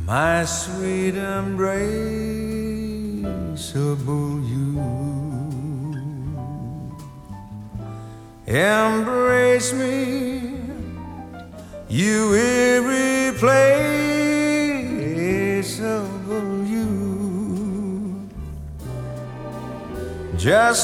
my sweet embraceable you. Embrace me, you irreplaceable you. Just